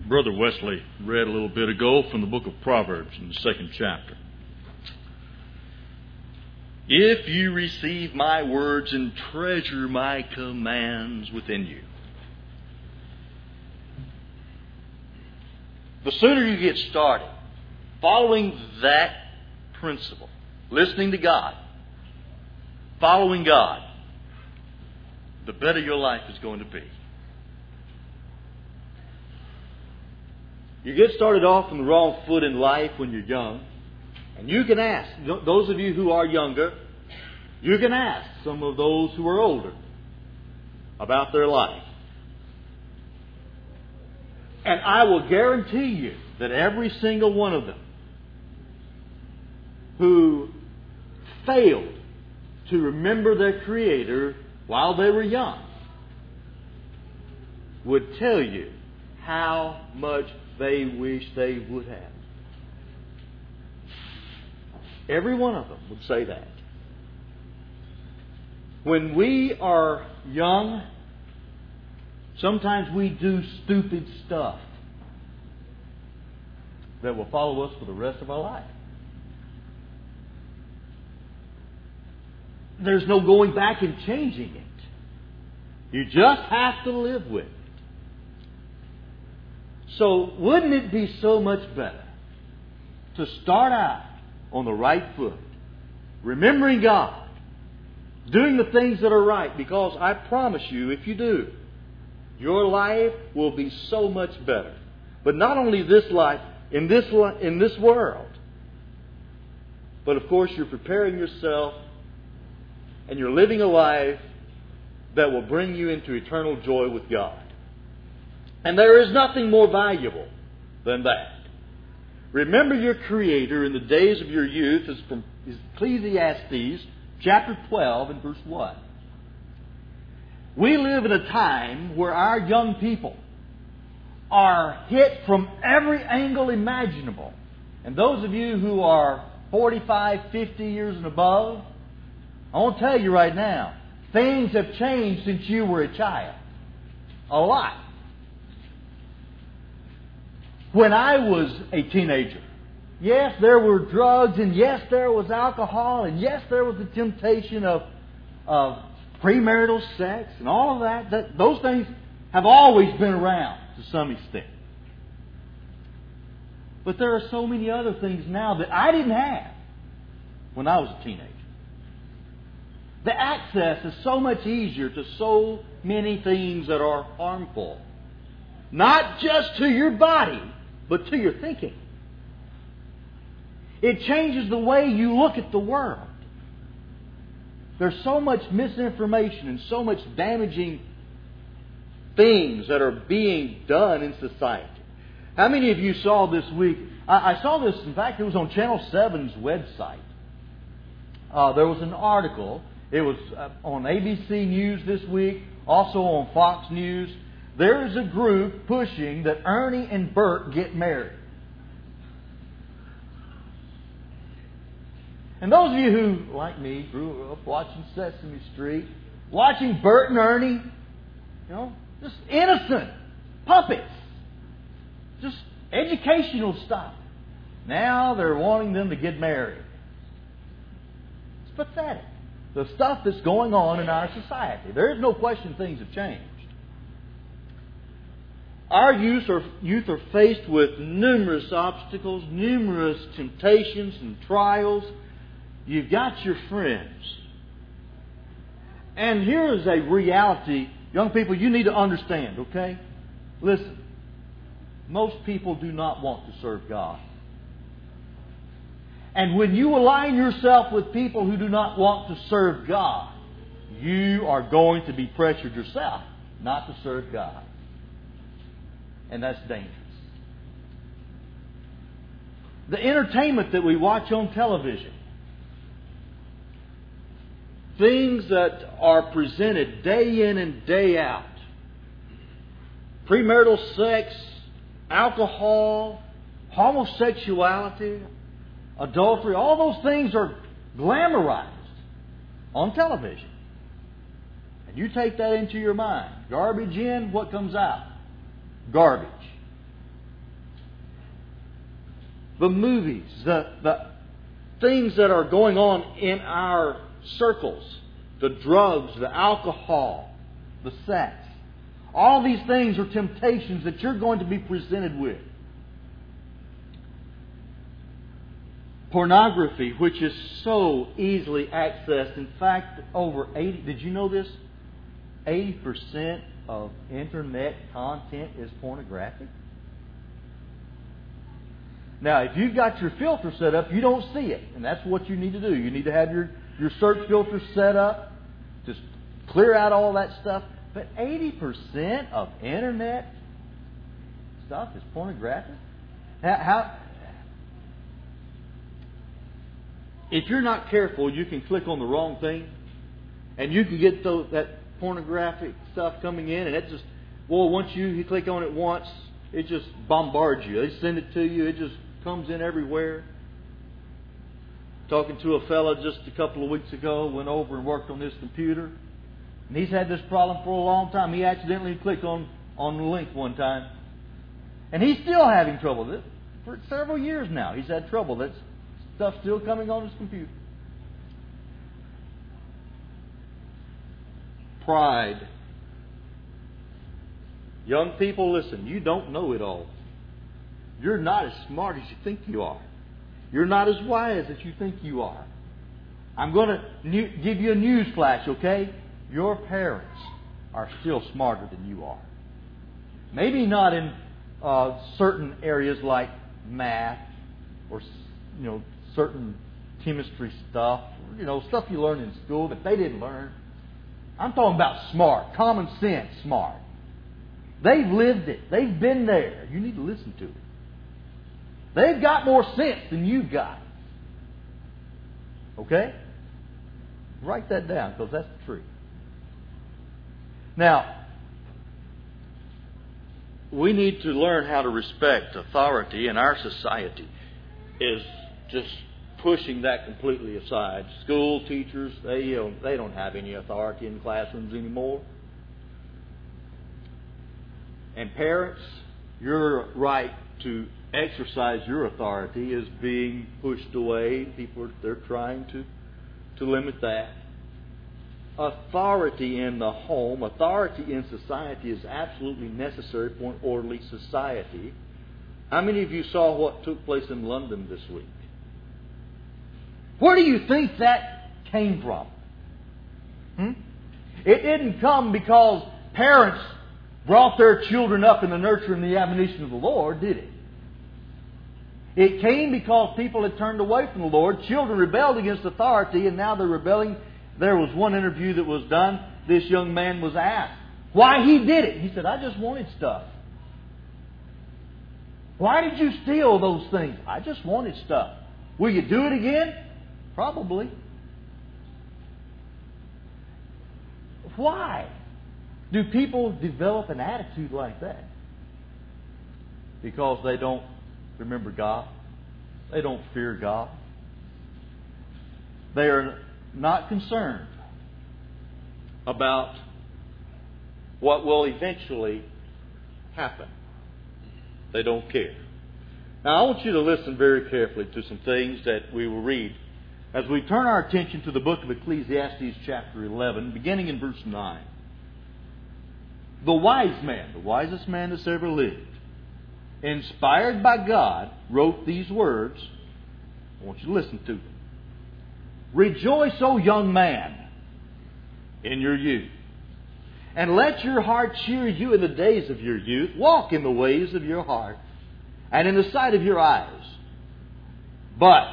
Brother Wesley read a little bit ago from the book of Proverbs in the 2nd chapter. If you receive my words and treasure my commands within you. The sooner you get started following that principle, listening to God, following God, the better your life is going to be. You get started off on the wrong foot in life when you're young. And you can ask, those of you who are younger, you can ask some of those who are older about their life. And I will guarantee you that every single one of them who failed to remember their Creator while they were young would tell you how much they wish they would have. Every one of them would say that. When we are young, sometimes we do stupid stuff that will follow us for the rest of our life. There's no going back and changing it. You just have to live with it. So wouldn't it be so much better to start out on the right foot, remembering God, doing the things that are right, because I promise you, if you do, your life will be so much better. But not only this life, in this world, but of course you're preparing yourself and you're living a life that will bring you into eternal joy with God. And there is nothing more valuable than that. Remember your Creator in the days of your youth, is from Ecclesiastes chapter 12 and verse 1. We live in a time where our young people are hit from every angle imaginable. And those of you who are 45, 50 years and above, I want to tell you right now, things have changed since you were a child. A lot. When I was a teenager, yes, there were drugs, and yes, there was alcohol, and yes, there was the temptation of premarital sex and all of that. Those things have always been around to some extent. But there are so many other things now that I didn't have when I was a teenager. The access is so much easier to so many things that are harmful. Not just to your body, but to your thinking. It changes the way you look at the world. There's so much misinformation and so much damaging things that are being done in society. How many of you saw this week? I saw this, in fact, it was on Channel 7's website. There was an article. It was on ABC News this week, also on Fox News. There is a group pushing that Ernie and Bert get married. And those of you who, like me, grew up watching Sesame Street, watching Bert and Ernie, just innocent puppets, just educational stuff. Now they're wanting them to get married. It's pathetic. The stuff that's going on in our society. There is no question things have changed. Our youth are faced with numerous obstacles, numerous temptations and trials. You've got your friends. And here is a reality, young people, you need to understand, okay? Listen, most people do not want to serve God. And when you align yourself with people who do not want to serve God, you are going to be pressured yourself not to serve God. And that's dangerous. The entertainment that we watch on television, things that are presented day in and day out, premarital sex, alcohol, homosexuality, adultery, all those things are glamorized on television. And you take that into your mind. Garbage in, what comes out? Garbage. the movies, the things that are going on in our circles, the drugs, the alcohol, the sex. All these things are temptations that you're going to be presented with. Pornography, which is so easily accessed. In fact, over 80, did you know this? 80% of internet content is pornographic. Now, if you've got your filter set up, you don't see it. And that's what you need to do. You need to have your search filter set up. Just clear out all that stuff. But 80% of internet stuff is pornographic. If you're not careful, you can click on the wrong thing, and you can get that pornographic stuff coming in, and it just, once you click on it once, it just bombards you. They send it to you. It just comes in everywhere. Talking to a fellow just a couple of weeks ago, went over and worked on his computer, and he's had this problem for a long time. He accidentally clicked on the link one time, and he's still having trouble with it. For several years now, he's had trouble. That stuff's still coming on his computer. Pride. Young people, listen, you don't know it all. You're not as smart as you think you are. You're not as wise as you think you are. I'm going to give you a news flash, okay? Your parents are still smarter than you are. Maybe not in certain areas like math or certain chemistry stuff, stuff you learn in school that they didn't learn. I'm talking about smart, common sense smart. They've lived it. They've been there. You need to listen to it. They've got more sense than you've got. Okay? Write that down, because that's the truth. Now, we need to learn how to respect authority, and our society is just pushing that completely aside. School teachers, they don't have any authority in classrooms anymore. And parents, your right to exercise your authority is being pushed away. People, they're trying to limit that. Authority in the home, authority in society is absolutely necessary for an orderly society. How many of you saw what took place in London this week? Where do you think that came from? It didn't come because parents brought their children up in the nurture and the admonition of the Lord, did it? It came because people had turned away from the Lord. Children rebelled against authority, and now they're rebelling. There was one interview that was done. This young man was asked why he did it. He said, I just wanted stuff. Why did you steal those things? I just wanted stuff. Will you do it again? Probably. Why do people develop an attitude like that? Because they don't remember God. They don't fear God. They are not concerned about what will eventually happen. They don't care. Now, I want you to listen very carefully to some things that we will read as we turn our attention to the book of Ecclesiastes chapter 11, beginning in verse 9. The wise man, the wisest man that's ever lived, inspired by God, wrote these words. I want you to listen to them. Rejoice, O young man, in your youth, and let your heart cheer you in the days of your youth. Walk in the ways of your heart, and in the sight of your eyes. But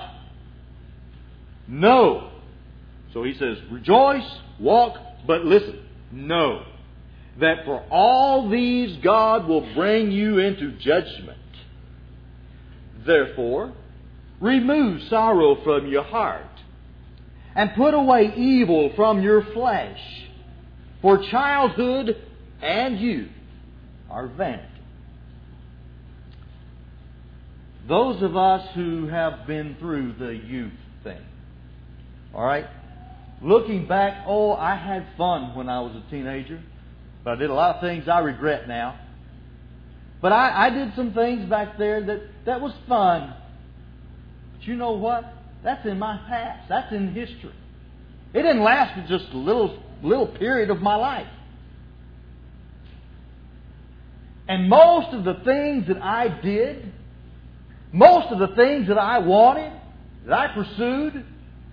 know. So he says, rejoice, walk, but listen. Know that for all these God will bring you into judgment. Therefore, remove sorrow from your heart, and put away evil from your flesh. For childhood and youth are vanity. Those of us who have been through the youth thing, all right, looking back, I had fun when I was a teenager, but I did a lot of things I regret now. But I did some things back there that was fun. But you know what? That's in my past. That's in history. It didn't last for just a little period of my life. And most of the things that I did, most of the things that I wanted, that I pursued,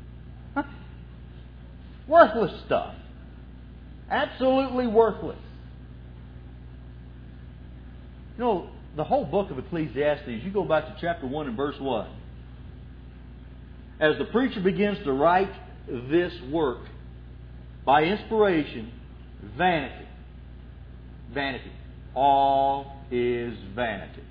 worthless stuff. Absolutely worthless. You know, the whole book of Ecclesiastes, you go back to chapter 1 and verse 1. As the preacher begins to write this work, by inspiration, vanity. Vanity. All is vanity.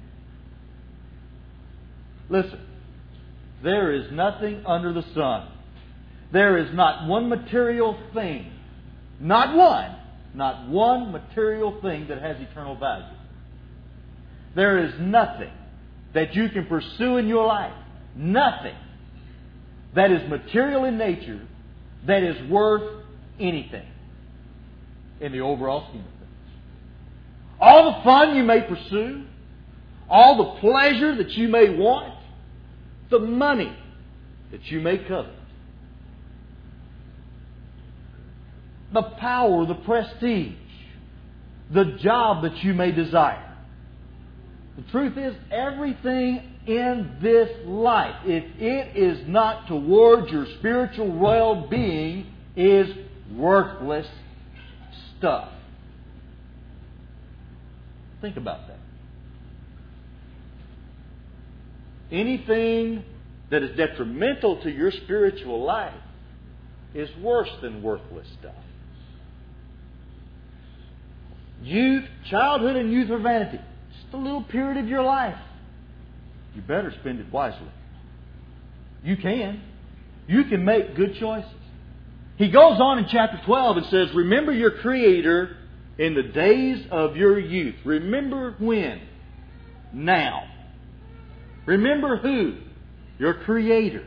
Listen, there is nothing under the sun. There is not one material thing, not one material thing that has eternal value. There is nothing that you can pursue in your life, nothing that is material in nature that is worth anything in the overall scheme of things. All the fun you may pursue, all the pleasure that you may want, the money that you may covet, the power, the prestige, the job that you may desire. The truth is, everything in this life, if it is not towards your spiritual well-being, is worthless stuff. Think about that. Anything that is detrimental to your spiritual life is worse than worthless stuff. Youth, childhood and youth are vanity. Just a little period of your life. You better spend it wisely. You can. You can make good choices. He goes on in chapter 12 and says, remember your Creator in the days of your youth. Remember when? Now. Remember who? Your Creator.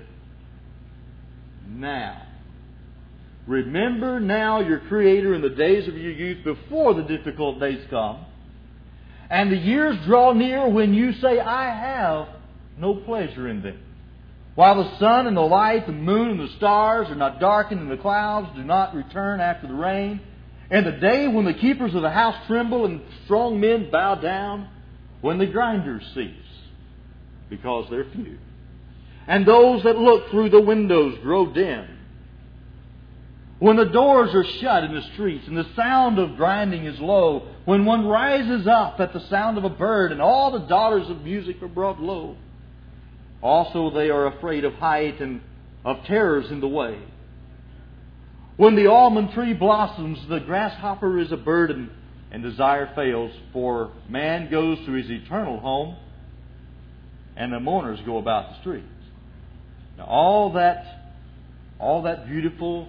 Now. Remember now your Creator in the days of your youth before the difficult days come. And the years draw near when you say, I have no pleasure in them. While the sun and the light, the moon and the stars are not darkened and the clouds do not return after the rain. And the day when the keepers of the house tremble and strong men bow down, when the grinders cease, because they're few. And those that look through the windows grow dim. When the doors are shut in the streets and the sound of grinding is low, when one rises up at the sound of a bird and all the daughters of music are brought low. Also they are afraid of height and of terrors in the way. When the almond tree blossoms, the grasshopper is a burden and desire fails, for man goes to his eternal home and the mourners go about the streets. Now all that beautiful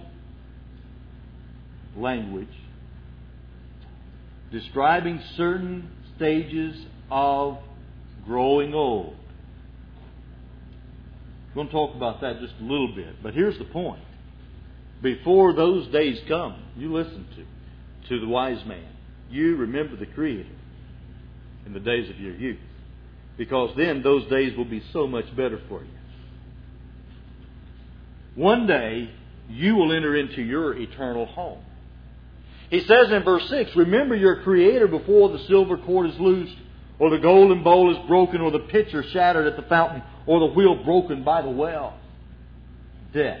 language describing certain stages of growing old. We're going to talk about that just a little bit. But here's the point. Before those days come, you listen to the wise man. You remember the Creator in the days of your youth. Because then those days will be so much better for you. One day, you will enter into your eternal home. He says in verse 6, remember your Creator before the silver cord is loosed, or the golden bowl is broken, or the pitcher shattered at the fountain, or the wheel broken by the well. Death.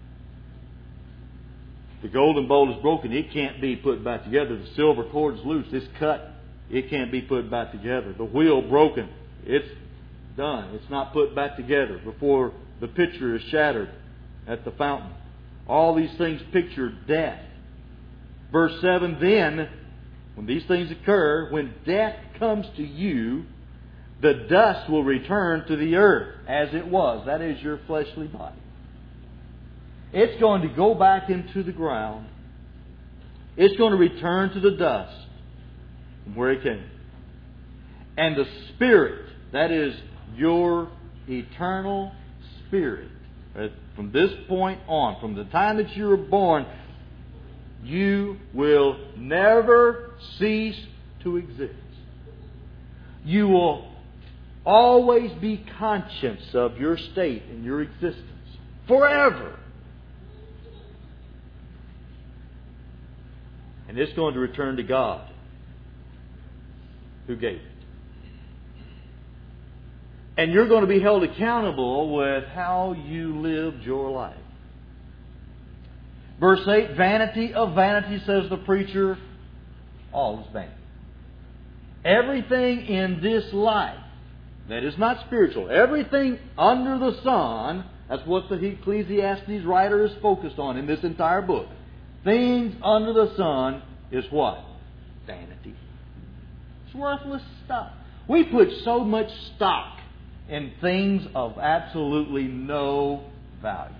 The golden bowl is broken. It can't be put back together. The silver cord is loose. It's cut. It can't be put back together. The wheel broken. It's done. It's not put back together before the pitcher is shattered at the fountain. All these things picture death. Verse 7, then, when these things occur, when death comes to you, the dust will return to the earth as it was. That is your fleshly body. It's going to go back into the ground. It's going to return to the dust from where it came. And the Spirit, that is your eternal spirit, from this point on, from the time that you were born, you will never cease to exist. You will Always be conscious of your state and your existence. Forever. And it's going to return to God, who gave it. And you're going to be held accountable with how you lived your life. Verse 8, vanity of vanity, says the preacher, all is vanity. Everything in this life that is not spiritual, everything under the sun, that's what the Ecclesiastes writer is focused on in this entire book. Things under the sun is what? Vanity. It's worthless stuff. We put so much stock in things of absolutely no value.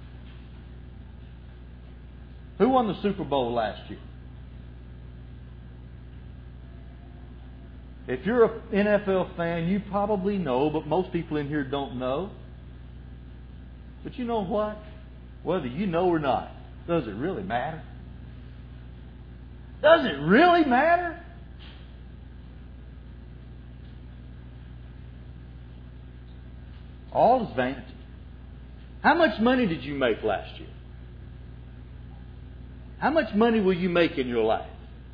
Who won the Super Bowl last year? If you're an NFL fan, you probably know, but most people in here don't know. But you know what? Whether you know or not, does it really matter? Does it really matter? All is vanity. How much money did you make last year? How much money will you make in your life?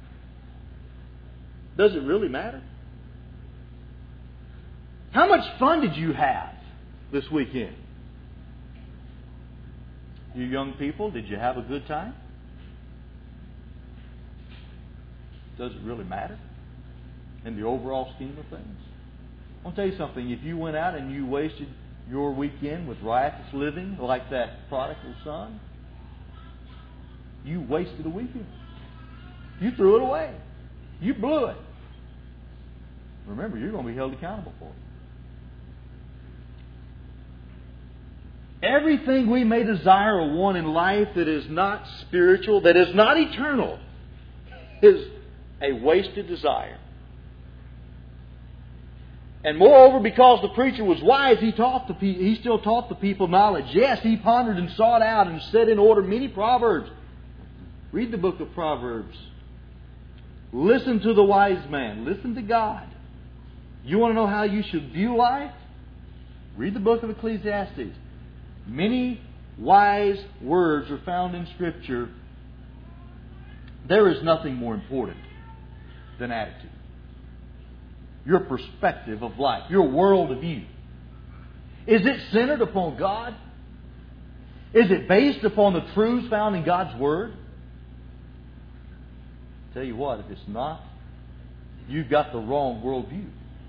Does it really matter? How much fun did you have this weekend? You young people, did you have a good time? Does it really matter in the overall scheme of things? I'll tell you something. If you went out and you wasted your weekend with riotous living like that prodigal son, you wasted a weekend. You threw it away. You blew it. Remember, you're going to be held accountable for it. Everything we may desire or want in life that is not spiritual, that is not eternal, is a wasted desire. And moreover, because the preacher was wise, he still taught the people knowledge. Yes, he pondered and sought out and set in order many proverbs. Read the book of Proverbs. Listen to the wise man. Listen to God. You want to know how you should view life? Read the book of Ecclesiastes. Many wise words are found in Scripture. There is nothing more important than attitude. Your perspective of life, your worldview. Is it centered upon God? Is it based upon the truths found in God's Word? Tell you what, if it's not, you've got the wrong worldview.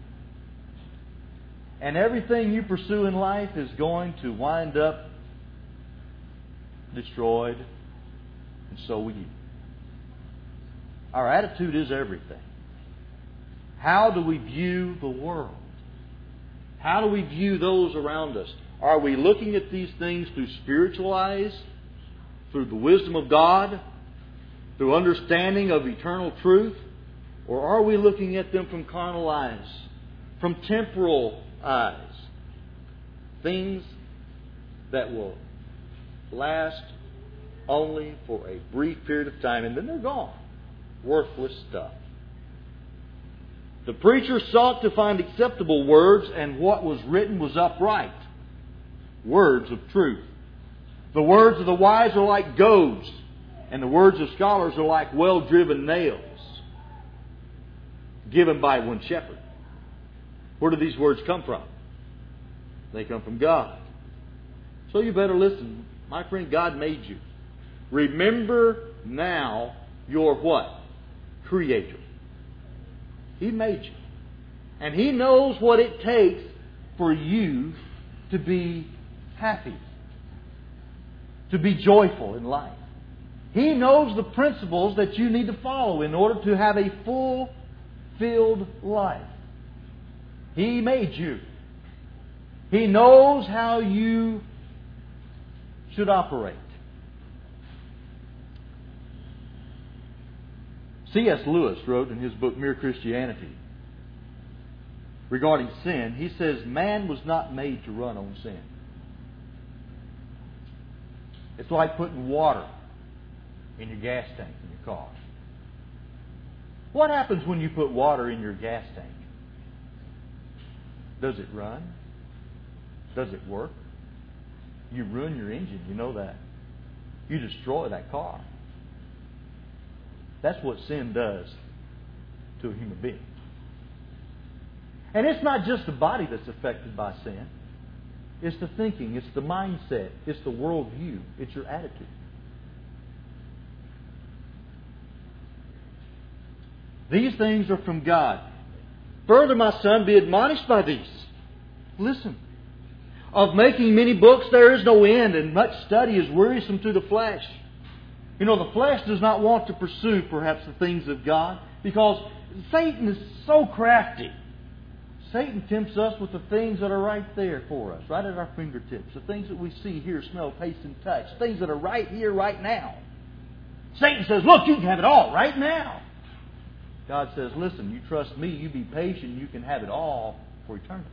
And everything you pursue in life is going to wind up destroyed, and so will you. Our attitude is everything. How do we view the world? How do we view those around us? Are we looking at these things through spiritual eyes, through the wisdom of God, through understanding of eternal truth? Or are we looking at them from carnal eyes, from temporal eyes? Things that will last only for a brief period of time, and then they're gone. Worthless stuff. The preacher sought to find acceptable words, and what was written was upright. Words of truth. The words of the wise are like goads, and the words of scholars are like well-driven nails, given by one shepherd. Where do these words come from? They come from God. So you better listen. My friend, God made you. Remember now your what? Creator. He made you. And He knows what it takes for you to be happy, to be joyful in life. He knows the principles that you need to follow in order to have a fulfilled life. He made you. He knows how you should operate. C.S. Lewis wrote in his book Mere Christianity regarding sin, he says, man was not made to run on sin. It's like putting water in your gas tank in your car. What happens when you put water in your gas tank? Does it run? Does it work? You ruin your engine, you know that. You destroy that car. That's what sin does to a human being. And it's not just the body that's affected by sin. It's the thinking, it's the mindset, it's the worldview, it's your attitude. These things are from God. Further, my son, be admonished by these. Listen. Of making many books there is no end, and much study is wearisome to the flesh. You know, the flesh does not want to pursue perhaps the things of God because Satan is so crafty. Satan tempts us with the things that are right there for us, right at our fingertips. The things that we see, hear, smell, taste, and touch. Things that are right here, right now. Satan says, look, you can have it all right now. God says, listen, you trust me, you be patient, you can have it all for eternity.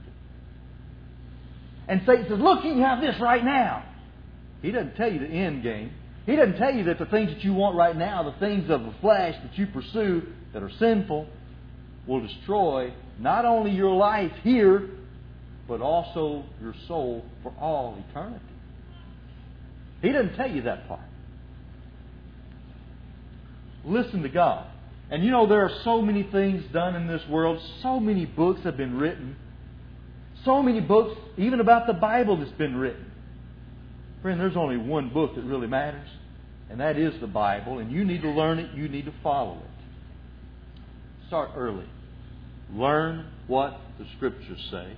And Satan says, look, you can have this right now. He doesn't tell you the end game. He doesn't tell you that the things that you want right now, the things of the flesh that you pursue that are sinful, will destroy not only your life here, but also your soul for all eternity. He doesn't tell you that part. Listen to God. And you know, there are so many things done in this world. So many books have been written. So many books, even about the Bible, that's been written. Friend, there's only one book that really matters, and that is the Bible. And you need to learn it. You need to follow it. Start early. Learn what the Scriptures say.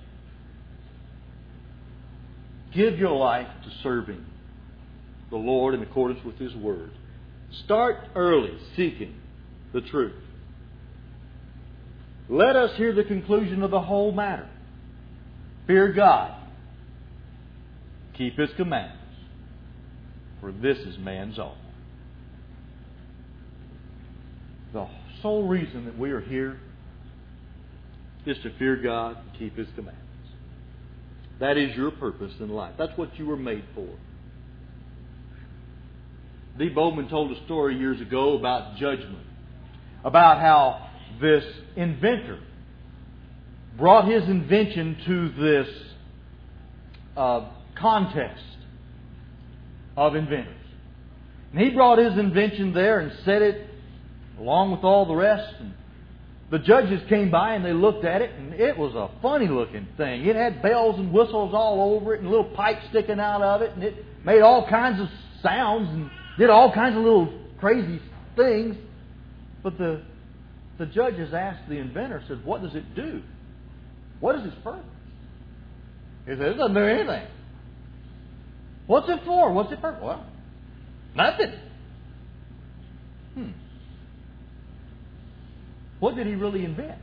Give your life to serving the Lord in accordance with His Word. Start early seeking the truth. Let us hear the conclusion of the whole matter. Fear God. Keep His commandments. For this is man's all. The sole reason that we are here is to fear God and keep His commandments. That is your purpose in life. That's what you were made for. D. Bowman told a story years ago about judgment. About how this inventor brought his invention to this contest of inventors. And he brought his invention there and set it along with all the rest. And the judges came by and they looked at it, and it was a funny looking thing. It had bells and whistles all over it and little pipes sticking out of it, and it made all kinds of sounds and did all kinds of little crazy things. But the judges asked the inventor, said, what does it do? What is its purpose? He said, it doesn't do anything. What's it for? What's it for? Well, nothing. What did he really invent?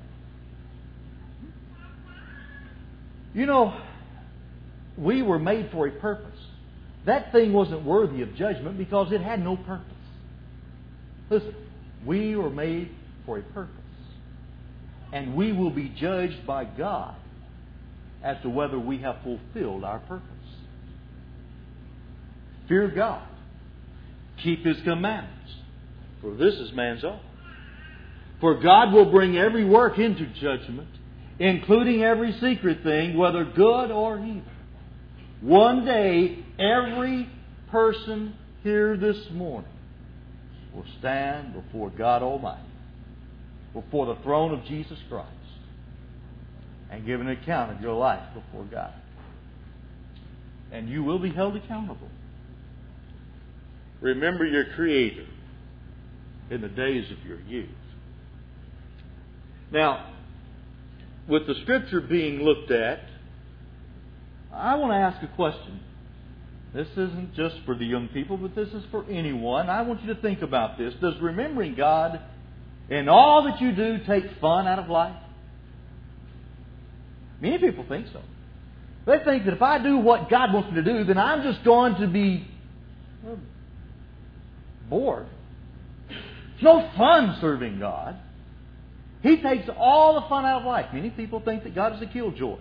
You know, we were made for a purpose. That thing wasn't worthy of judgment because it had no purpose. Listen, we were made for a purpose. And we will be judged by God as to whether we have fulfilled our purpose. Fear God. Keep His commandments. For this is man's all. For God will bring every work into judgment, including every secret thing, whether good or evil. One day, every person here this morning will stand before God Almighty, before the throne of Jesus Christ, and give an account of your life before God. And you will be held accountable. Remember your Creator in the days of your youth. Now, with the Scripture being looked at, I want to ask a question. This isn't just for the young people, but this is for anyone. I want you to think about this. Does remembering God in all that you do take fun out of life? Many people think so. They think that if I do what God wants me to do, then I'm just going to be bored. It's no fun serving God. He takes all the fun out of life. Many people think that God is a killjoy.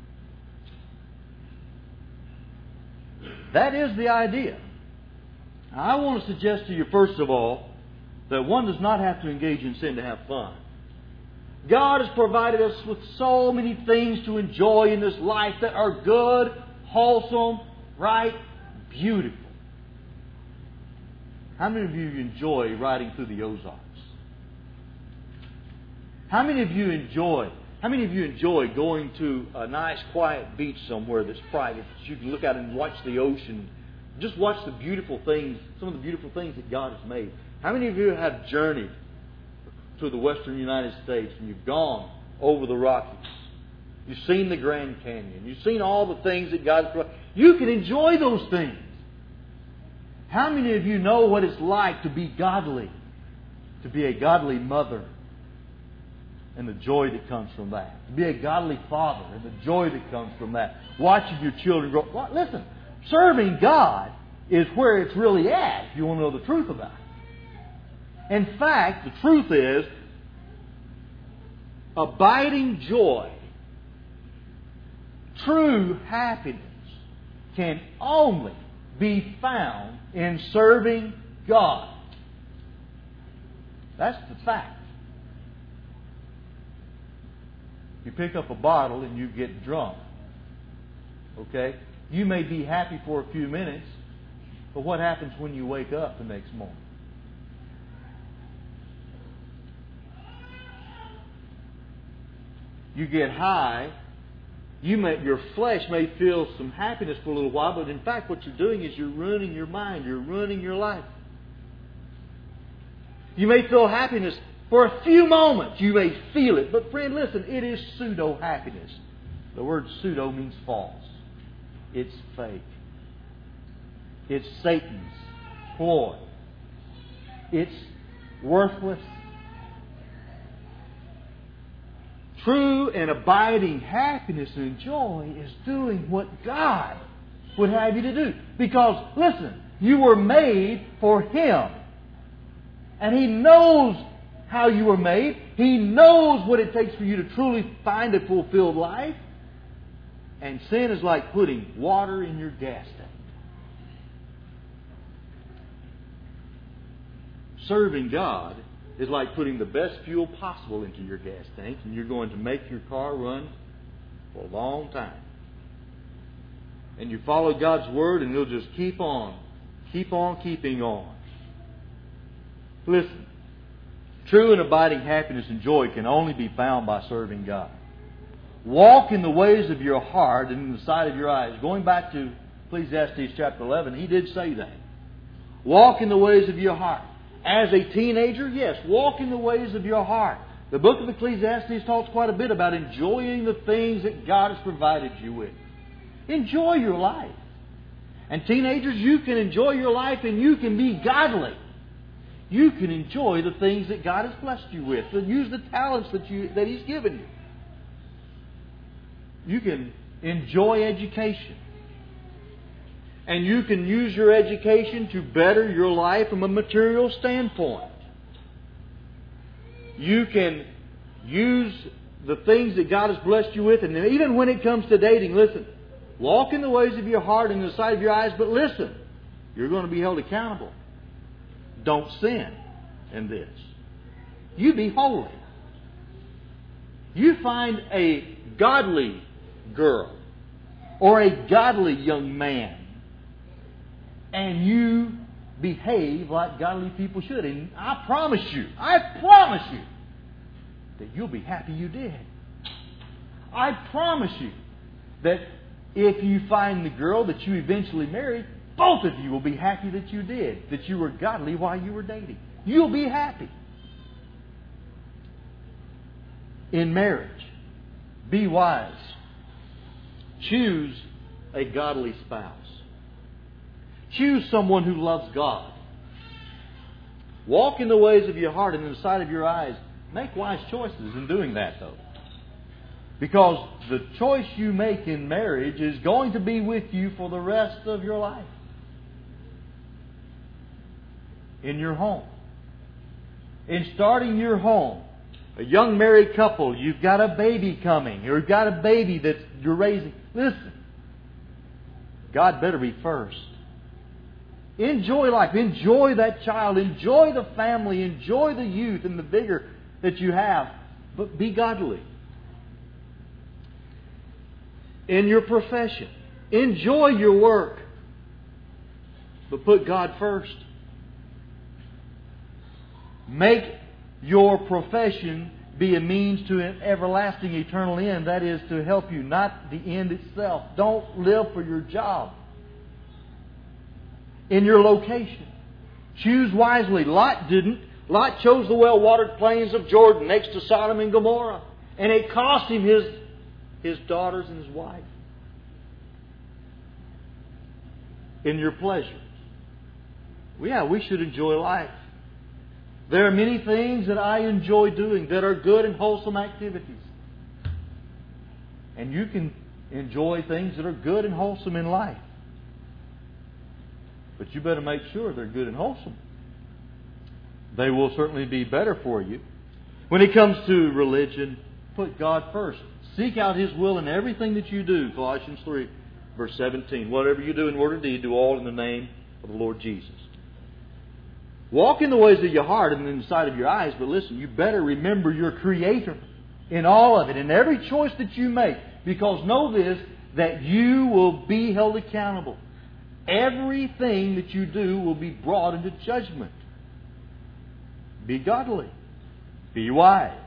That is the idea. I want to suggest to you, first of all, that one does not have to engage in sin to have fun. God has provided us with so many things to enjoy in this life that are good, wholesome, right, beautiful. How many of you enjoy riding through the Ozarks? How many of you enjoy going to a nice quiet beach somewhere that's private, that you can look out and watch the ocean, just watch the beautiful things, some of the beautiful things that God has made? How many of you have journeyed to the western United States and you've gone over the Rockies? You've seen the Grand Canyon. You've seen all the things that God has provided. You can enjoy those things. How many of you know what it's like to be godly? To be a godly mother and the joy that comes from that. To be a godly father and the joy that comes from that. Watching your children grow. Well, listen, serving God is where it's really at, if you want to know the truth about it. In fact, the truth is, abiding joy, true happiness, can only be found in serving God. That's the fact. You pick up a bottle and you get drunk. Okay? You may be happy for a few minutes, but what happens when you wake up the next morning? You get high. Your flesh may feel some happiness for a little while, but in fact what you're doing is you're ruining your mind. You're ruining your life. You may feel happiness for a few moments. You may feel it. But friend, listen, it is pseudo-happiness. The word pseudo means false. It's fake. It's Satan's ploy. It's worthless. True and abiding happiness and joy is doing what God would have you to do. Because, listen, you were made for Him. And He knows how you were made. He knows what it takes for you to truly find a fulfilled life. And sin is like putting water in your gas tank. Serving God is like putting the best fuel possible into your gas tank, and you're going to make your car run for a long time. And you follow God's Word, and it'll just keep on keeping on. Listen, true and abiding happiness and joy can only be found by serving God. Walk in the ways of your heart and in the sight of your eyes. Going back to Ecclesiastes chapter 11, he did say that. Walk in the ways of your heart. As a teenager, yes, walk in the ways of your heart. The book of Ecclesiastes talks quite a bit about enjoying the things that God has provided you with. Enjoy your life. And teenagers, you can enjoy your life and you can be godly. You can enjoy the things that God has blessed you with. And use the talents that He's given you. You can enjoy education. And you can use your education to better your life from a material standpoint. You can use the things that God has blessed you with. And even when it comes to dating, listen, walk in the ways of your heart and in the sight of your eyes. But listen, you're going to be held accountable. Don't sin in this. You be holy. You find a godly girl or a godly young man, and you behave like godly people should. And I promise you that you'll be happy you did. I promise you that if you find the girl that you eventually marry, both of you will be happy that you did, that you were godly while you were dating. You'll be happy. In marriage, be wise. Choose a godly spouse. Choose someone who loves God. Walk in the ways of your heart and in the sight of your eyes. Make wise choices in doing that, though. Because the choice you make in marriage is going to be with you for the rest of your life. In your home. In starting your home. A young married couple, you've got a baby coming, or you've got a baby that you're raising. Listen, God better be first. Enjoy life. Enjoy that child. Enjoy the family. Enjoy the youth and the vigor that you have. but be godly. In your profession, enjoy your work, but put God first. Make your profession be a means to an everlasting eternal end. That is to help you, not the end itself. Don't live for your job. In your location, choose wisely. Lot didn't. Lot chose the well-watered plains of Jordan next to Sodom and Gomorrah. And it cost him his daughters and his wife. In your pleasures. Well, we should enjoy life. There are many things that I enjoy doing that are good and wholesome activities. And you can enjoy things that are good and wholesome in life. But you better make sure they're good and wholesome. They will certainly be better for you. When it comes to religion, put God first. Seek out His will in everything that you do. Colossians 3, verse 17. Whatever you do in word or deed, do all in the name of the Lord Jesus. Walk in the ways of your heart and in the sight of your eyes. But listen, you better remember your Creator in all of it, in every choice that you make. Because know this, that you will be held accountable. Everything that you do will be brought into judgment. Be godly. Be wise.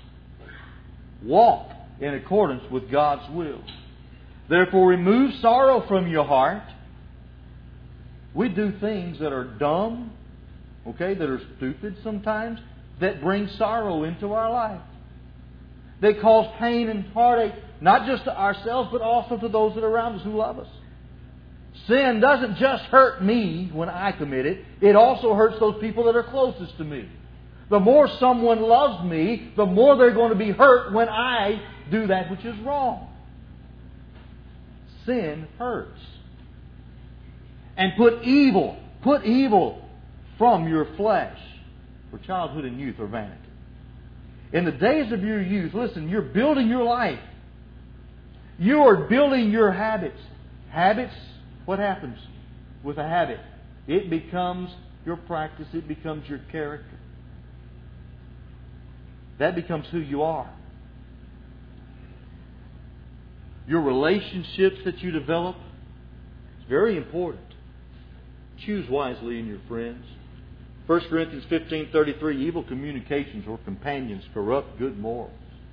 Walk in accordance with God's will. Therefore, remove sorrow from your heart. We do things that are dumb, that are stupid sometimes, that bring sorrow into our life. They cause pain and heartache, not just to ourselves, but also to those that are around us who love us. Sin doesn't just hurt me when I commit it. It also hurts those people that are closest to me. The more someone loves me, the more they're going to be hurt when I do that which is wrong. Sin hurts. And put evil from your flesh. For childhood and youth are vanity. In the days of your youth, listen, you're building your life. You are building your habits. Habits, what happens with a habit? It becomes your practice. It becomes your character. That becomes who you are. Your relationships that you develop, it's very important. Choose wisely in your friends. 1 Corinthians 15:33, evil communications or companions corrupt good morals.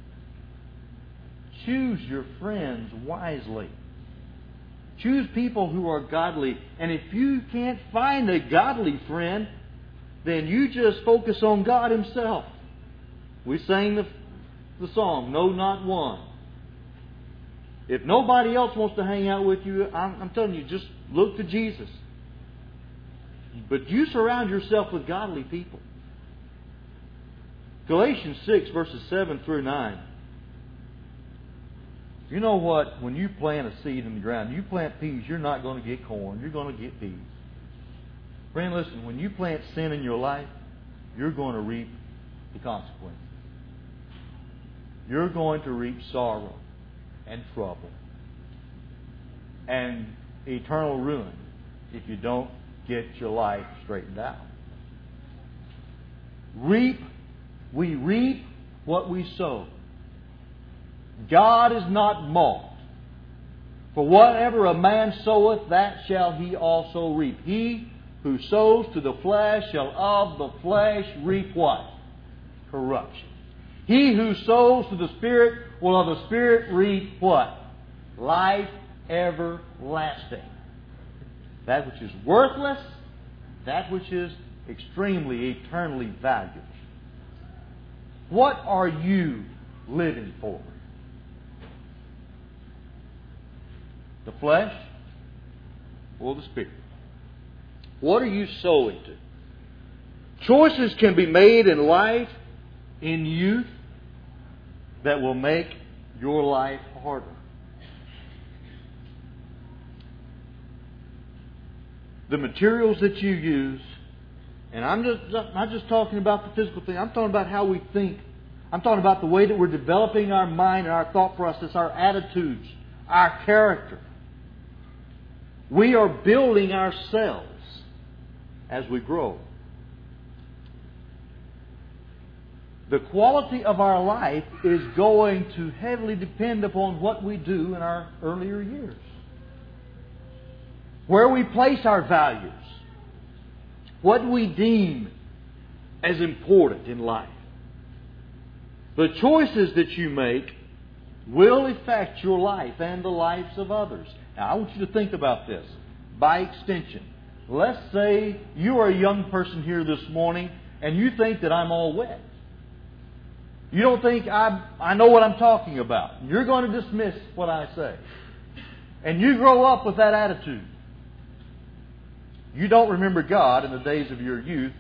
Choose your friends wisely. Choose people who are godly. And if you can't find a godly friend, then you just focus on God Himself. We sang the song, No Not One. If nobody else wants to hang out with you, I'm telling you, just look to Jesus. But you surround yourself with godly people. Galatians 6, verses 7 through 9. You know what? When you plant a seed in the ground, you plant peas, you're not going to get corn. You're going to get peas. Friend, listen, when you plant sin in your life, you're going to reap the consequences. You're going to reap sorrow and trouble and eternal ruin if you don't get your life straightened out. We reap what we sow. God is not mocked. For whatever a man soweth, that shall he also reap. He who sows to the flesh shall of the flesh reap what? Corruption. He who sows to the Spirit will of the Spirit reap what? Life everlasting. That which is worthless, that which is extremely, eternally valuable. What are you living for? The flesh or the Spirit? What are you sowing to? Choices can be made in life, in youth, that will make your life harder. The materials that you use, and I'm not just talking about the physical thing, I'm talking about how we think. I'm talking about the way that we're developing our mind and our thought process, our attitudes, our character. We are building ourselves as we grow. The quality of our life is going to heavily depend upon what we do in our earlier years. Where we place our values. What we deem as important in life. The choices that you make will affect your life and the lives of others. Now, I want you to think about this. By extension, let's say you are a young person here this morning and you think that I'm all wet. You don't think I know what I'm talking about. You're going to dismiss what I say. And you grow up with that attitude. You don't remember God in the days of your youth.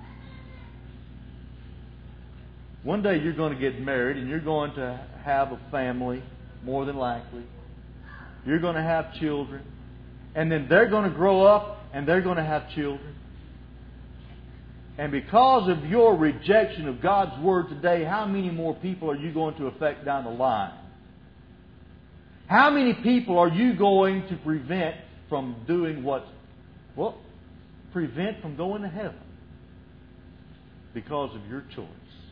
One day you're going to get married and you're going to have a family, more than likely. You're going to have children. And then they're going to grow up and they're going to have children. And because of your rejection of God's Word today, how many more people are you going to affect down the line? How many people are you going to prevent from doing prevent from going to heaven? Because of your choice.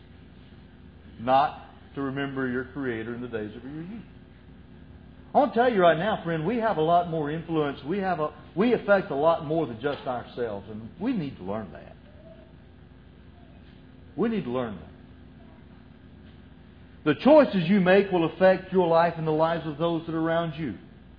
Not to remember your Creator in the days of your youth. I want to tell you right now, friend, we have a lot more influence. We affect a lot more than just ourselves. And we need to learn that. We need to learn that. The choices you make will affect your life and the lives of those that are around you.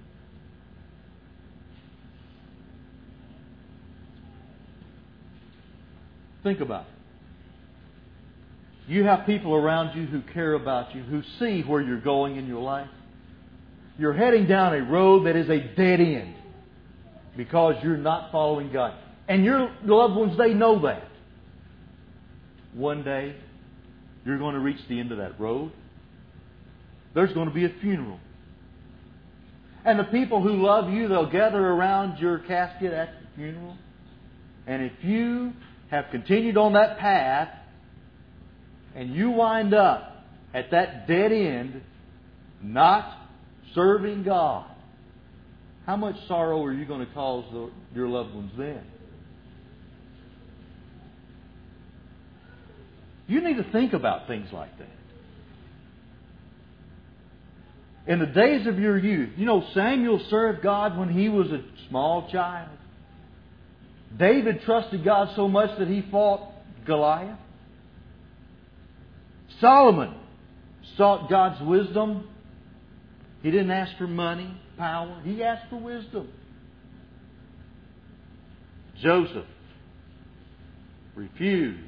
Think about it. You have people around you who care about you, who see where you're going in your life. You're heading down a road that is a dead end because you're not following God. And your loved ones, they know that. One day, you're going to reach the end of that road. There's going to be a funeral. And the people who love you, they'll gather around your casket at the funeral. And if you have continued on that path, and you wind up at that dead end, not serving God, how much sorrow are you going to cause your loved ones then? You need to think about things like that. In the days of your youth, Samuel served God when he was a small child. David trusted God so much that he fought Goliath. Solomon sought God's wisdom. He didn't ask for money, power. He asked for wisdom. Joseph refused.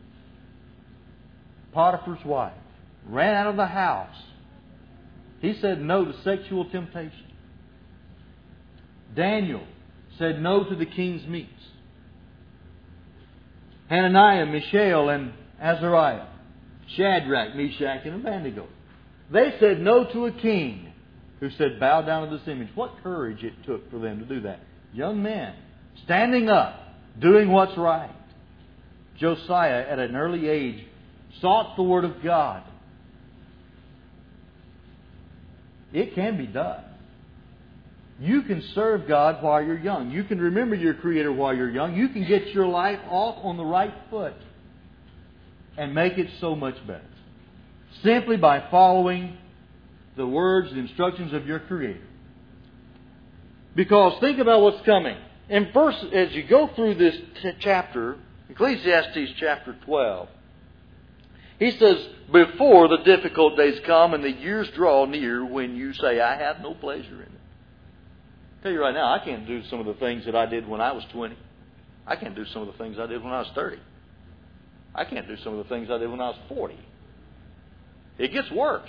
Potiphar's wife ran out of the house. He said no to sexual temptation. Daniel said no to the king's meats. Hananiah, Mishael, and Azariah, Shadrach, Meshach, and Abednego. They said no to a king who said, bow down to this image. What courage it took for them to do that. Young men, standing up, doing what's right. Josiah, at an early age, sought the Word of God. It can be done. You can serve God while you're young. You can remember your Creator while you're young. You can get your life off on the right foot and make it so much better. Simply by following the words and instructions of your Creator. Because think about what's coming. As you go through this chapter, Ecclesiastes chapter 12, he says, before the difficult days come and the years draw near when you say, I have no pleasure in it. I tell you right now, I can't do some of the things that I did when I was 20. I can't do some of the things I did when I was 30. I can't do some of the things I did when I was 40. It gets worse.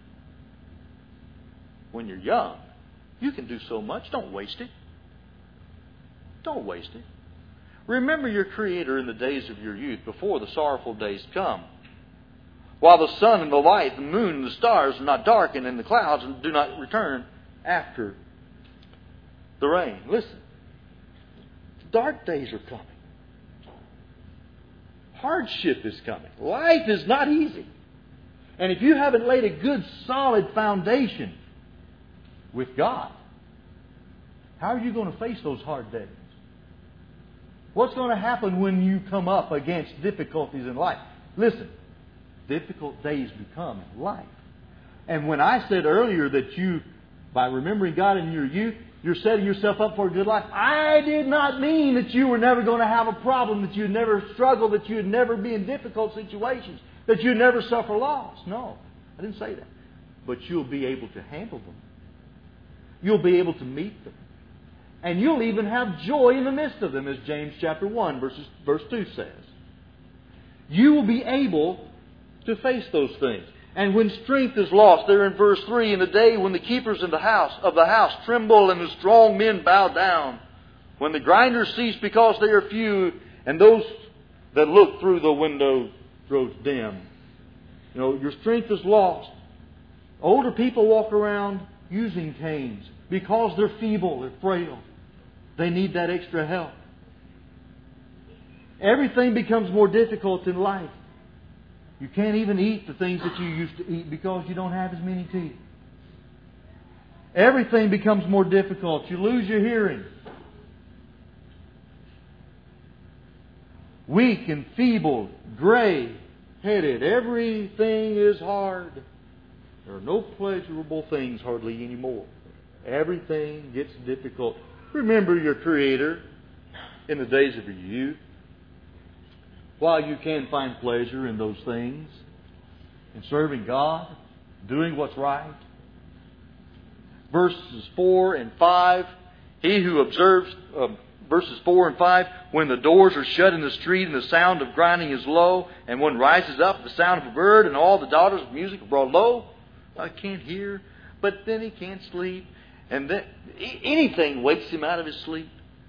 When you're young, you can do so much. Don't waste it. Don't waste it. Remember your Creator in the days of your youth, before the sorrowful days come. While the sun and the light, the moon and the stars are not darkened, and the clouds do not return after the rain. Listen, dark days are coming. Hardship is coming. Life is not easy. And if you haven't laid a good, solid foundation with God, how are you going to face those hard days? What's going to happen when you come up against difficulties in life? Listen, difficult days become in life. And when I said earlier that you, by remembering God in your youth, you're setting yourself up for a good life, I did not mean that you were never going to have a problem, that you'd never struggle, that you'd never be in difficult situations, that you'd never suffer loss. No, I didn't say that. But you'll be able to handle them. You'll be able to meet them. And you'll even have joy in the midst of them, as James chapter 1, verse 2 says. You will be able to face those things. And when strength is lost, there in verse 3, in the day when the keepers of the house tremble and the strong men bow down, when the grinders cease because they are few, and those that look through the window grows dim. Your strength is lost. Older people walk around using canes because they're feeble, they're frail. They need that extra help. Everything becomes more difficult in life. You can't even eat the things that you used to eat because you don't have as many teeth. Everything becomes more difficult. You lose your hearing. Weak and feeble, gray-headed. Everything is hard. There are no pleasurable things hardly anymore. Everything gets difficult. Remember your Creator in the days of your youth. While you can find pleasure in those things, in serving God, doing what's right. Verses 4 and 5, he who observes, verses 4 and 5, when the doors are shut in the street and the sound of grinding is low, and one rises up, the sound of a bird, and all the daughters of music are brought low. I can't hear, but then he can't sleep. And then anything wakes him out of his sleep.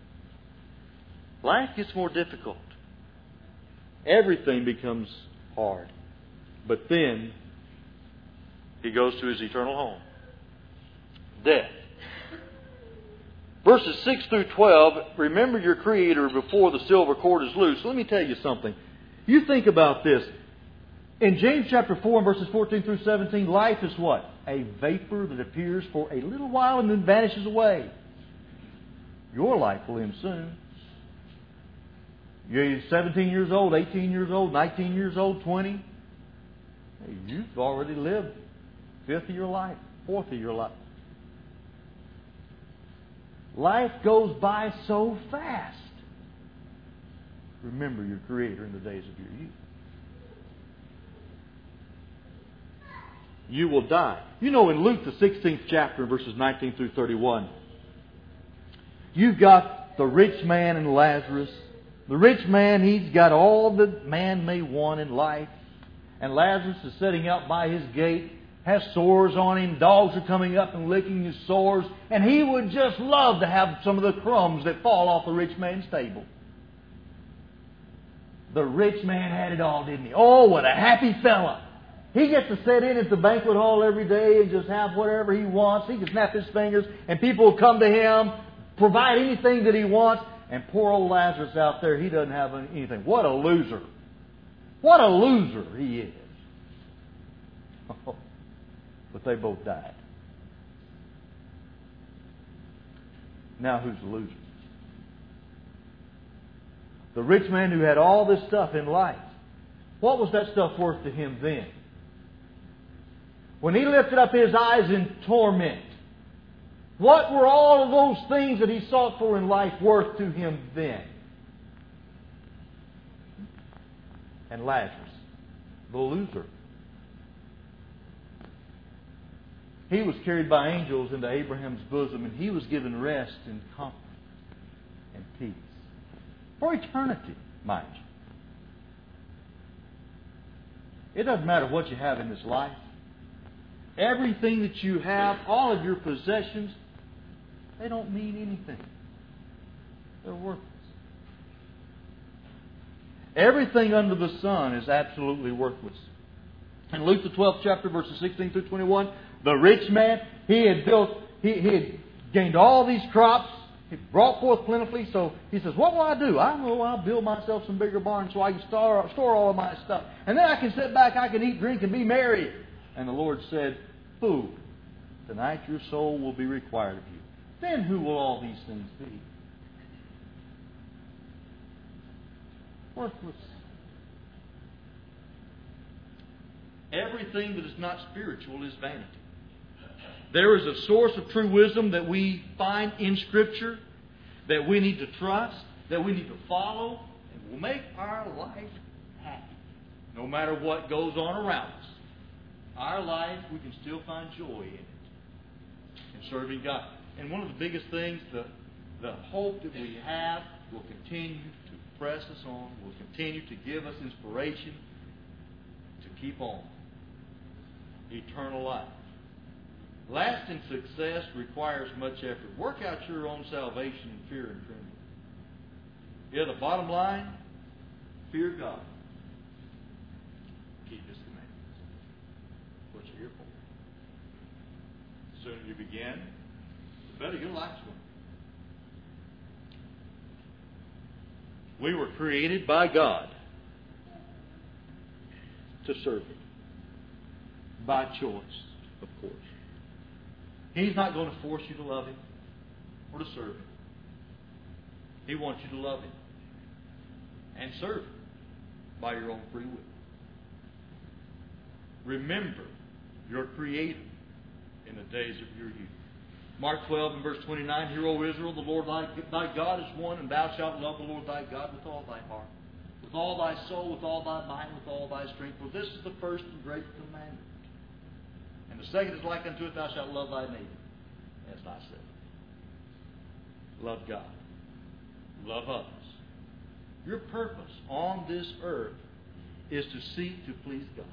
Life gets more difficult. Everything becomes hard. But then he goes to his eternal home. Death. Verses 6 through 12, remember your Creator before the silver cord is loose. Let me tell you something. You think about this. In James chapter 4 and verses 14 through 17, life is what? A vapor that appears for a little while and then vanishes away. Your life will end soon. You're 17 years old, 18 years old, 19 years old, 20. Hey, you've already lived fifth of your life, fourth of your life. Life goes by so fast. Remember your Creator in the days of your youth. You will die. In Luke, the 16th chapter, verses 19 through 31, you've got the rich man and Lazarus. The rich man, he's got all that man may want in life. And Lazarus is sitting out by his gate, has sores on him. Dogs are coming up and licking his sores. And he would just love to have some of the crumbs that fall off the rich man's table. The rich man had it all, didn't he? Oh, what a happy fella. He gets to sit in at the banquet hall every day and just have whatever he wants. He can snap his fingers and people will come to him, provide anything that he wants. And poor old Lazarus out there, he doesn't have anything. What a loser. What a loser he is. But they both died. Now who's the loser? The rich man who had all this stuff in life. What was that stuff worth to him then? When he lifted up his eyes in torment, what were all of those things that he sought for in life worth to him then? And Lazarus, the loser. He was carried by angels into Abraham's bosom, and he was given rest and comfort and peace. For eternity, mind you. It doesn't matter what you have in this life. Everything that you have, all of your possessions, they don't mean anything. They're worthless. Everything under the sun is absolutely worthless. In Luke the 12th chapter, verses 16 through 21, the rich man, he had gained all these crops. He brought forth plentifully. So he says, what will I do? I know I'll build myself some bigger barns so I can store all of my stuff. And then I can sit back, I can eat, drink, and be merry. And the Lord said, fool, tonight your soul will be required of you. Then who will all these things be? Worthless. everything that is not spiritual is vanity. There is a source of true wisdom that we find in Scripture that we need to trust, that we need to follow, and will make our life happy. No matter what goes on around us, our life, we can still find joy in it, in serving God. And one of the biggest things, the hope that we have will continue to press us on, will continue to give us inspiration to keep on. Eternal life. Lasting success requires much effort. Work out your own salvation in fear and trembling. Yeah, the bottom line, fear God. Keep His commandments. What you're here for. The sooner you begin, the better your life's going. We were created by God to serve Him. By choice, of course. He's not going to force you to love Him or to serve Him. He wants you to love Him and serve Him by your own free will. Remember your Creator in the days of your youth. Mark 12 and verse 29, Hear, O Israel, the Lord thy God is one, and thou shalt love the Lord thy God with all thy heart, with all thy soul, with all thy mind, with all thy strength. For this is the first and great commandment. And the second is like unto it, thou shalt love thy neighbor as thyself. Love God. Love others. Your purpose on this earth is to seek to please God.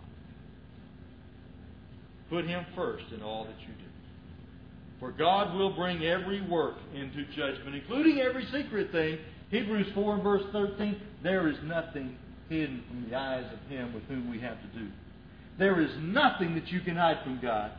Put Him first in all that you do. For God will bring every work into judgment, including every secret thing. Hebrews 4 and verse 13, there is nothing hidden from the eyes of Him with whom we have to do. There is nothing that you can hide from God.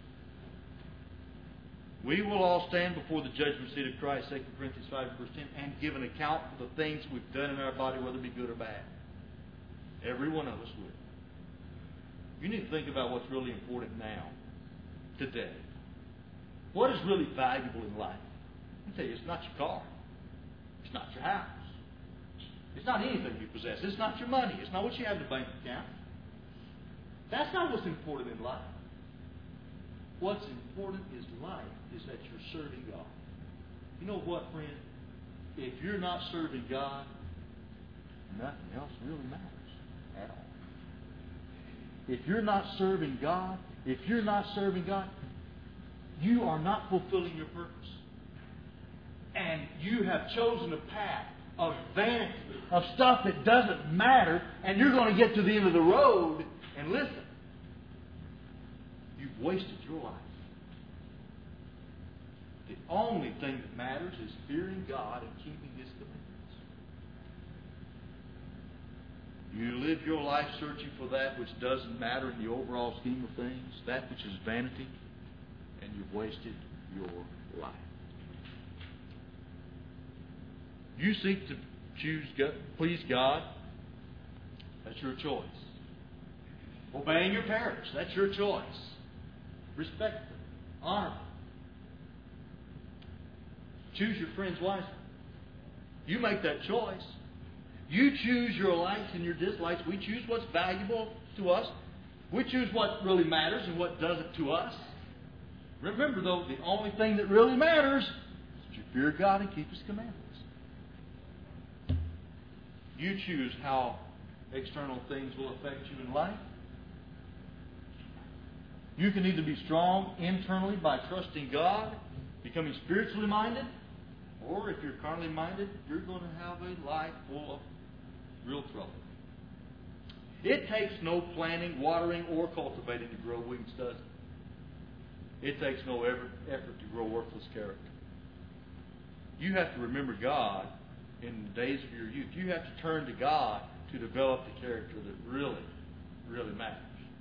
We will all stand before the judgment seat of Christ, 2 Corinthians 5 verse 10, and give an account for the things we've done in our body, whether it be good or bad. Every one of us will. You need to think about what's really important now, today. What is really valuable in life? I tell you, it's not your car. It's not your house. It's not anything you possess. It's not your money. It's not what you have in the bank account. That's not what's important in life. What's important is life is that you're serving God. You know what, friend? If you're not serving God, nothing else really matters at all. If you're not serving God, you are not fulfilling your purpose. And you have chosen a path of vanity, of stuff that doesn't matter, and you're going to get to the end of the road, and listen, you've wasted your life. The only thing that matters is fearing God and keeping His commandments. You live your life searching for that which doesn't matter in the overall scheme of things, that which is vanity, and you've wasted your life. You seek to please God, that's your choice. Obeying your parents, that's your choice. Respect them, honor them. Choose your friends wisely. You make that choice. You choose your likes and your dislikes. We choose what's valuable to us. We choose what really matters and what doesn't to us. Remember, though, the only thing that really matters is that you fear God and keep His commandments. You choose how external things will affect you in life. You can either be strong internally by trusting God, becoming spiritually minded, or if you're carnally minded, you're going to have a life full of real trouble. It takes no planting, watering, or cultivating to grow weeds, does it? It takes no effort to grow worthless character. You have to remember God in the days of your youth. You have to turn to God to develop the character that really, really matters.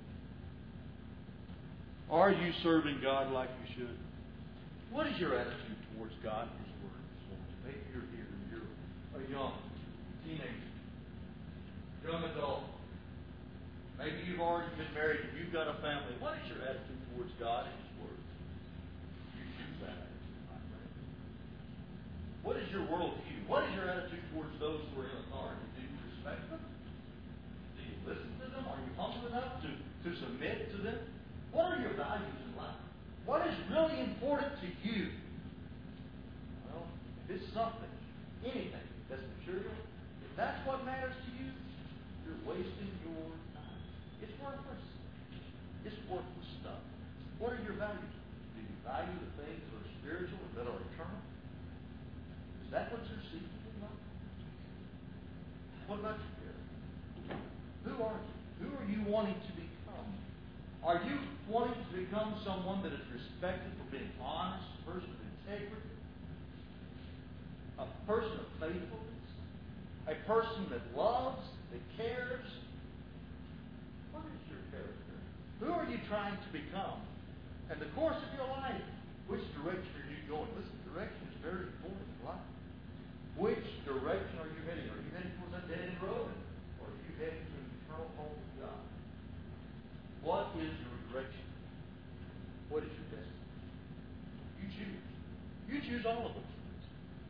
Are you serving God like you should? What is your attitude towards God and His Word? Maybe you're here and you're a young teenager, young adult. Maybe you've already been married and you've got a family. What is your attitude towards God and His Word? You choose that attitude, my friend. What is your worldview? What is your attitude towards those who are in authority? Do you respect them? Do you listen to them? Are you humble enough to To submit to them? What are your values in life? What is really important to you? Well, if it's something, anything that's material, if that's what matters to you, you're wasting your time. It's worthless. It's worthless stuff. What are your values? Do you value the things that are spiritual and that are eternal? Is that what you're seeking in life? What about your parents? Who are you? Who are you wanting to become? Are you wanting to become someone that is respected for being honest, a person of integrity, a person of faithfulness, a person that loves, that cares? What is your character? Who are you trying to become? And the course of your life, which direction are you going? Listen, direction is very important in life. Which direction are you heading? Are you heading towards that dead-end road? Or are you heading to an eternal home with God? What is your direction? What is your destiny? You choose. You choose all of those things.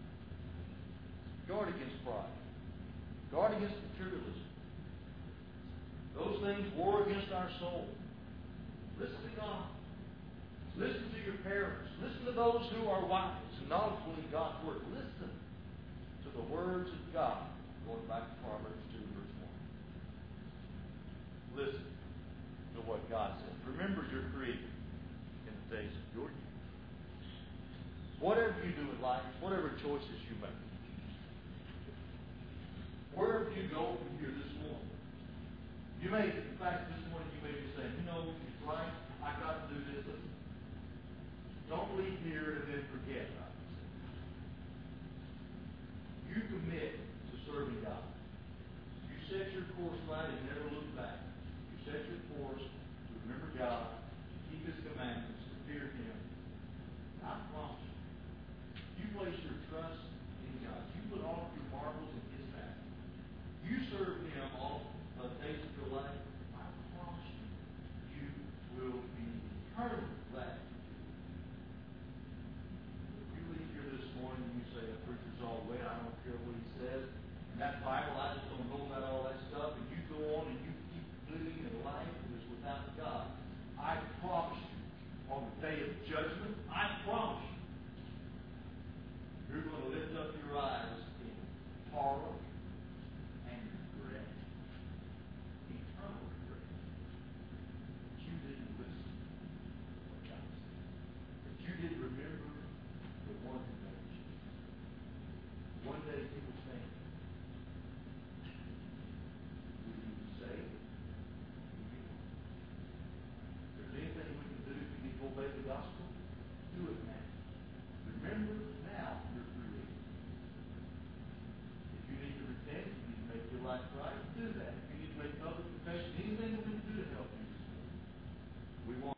Guard against pride. Guard against materialism. Those things war against our soul. Listen to God. Listen to your parents. Listen to those who are wise and knowledgeable in God's Word. Listen to the words of God. Going back to Proverbs 2, verse 1. Listen to what God says. Remember your Creator in the days of your youth. Whatever you do in life, whatever choices you make, wherever you go from here this morning, you may, in fact, this morning you may be saying, you know, it's right, I've got to do this. Listen, don't leave here and then forget about it. You commit to serving God. You set your course right and never look back. You set your course to remember God, to keep His commandments, to fear Him. I promise you, you place your trust in God. You put all of your marbles in His basket. You serve Him all the days of your life. I promise you, you will be eternally glad. You leave here this morning and you say, that preacher's all the way, I don't care what he says. And that Bible, I just don't know about all that stuff. And you go on and you keep living a life that is without God. I promise you, on the day of judgment, I promise you, you're going to lift up your eyes in horror and regret. Eternal regret. That you didn't listen to what God said. That you didn't remember the one who made you. One day you will think, will you be saved? Will you not? If there's anything we can do if you need to obey the gospel, do it now. Remember now your Creator. If you need to repent, if you need to make your life right, do that. If you need to make public confession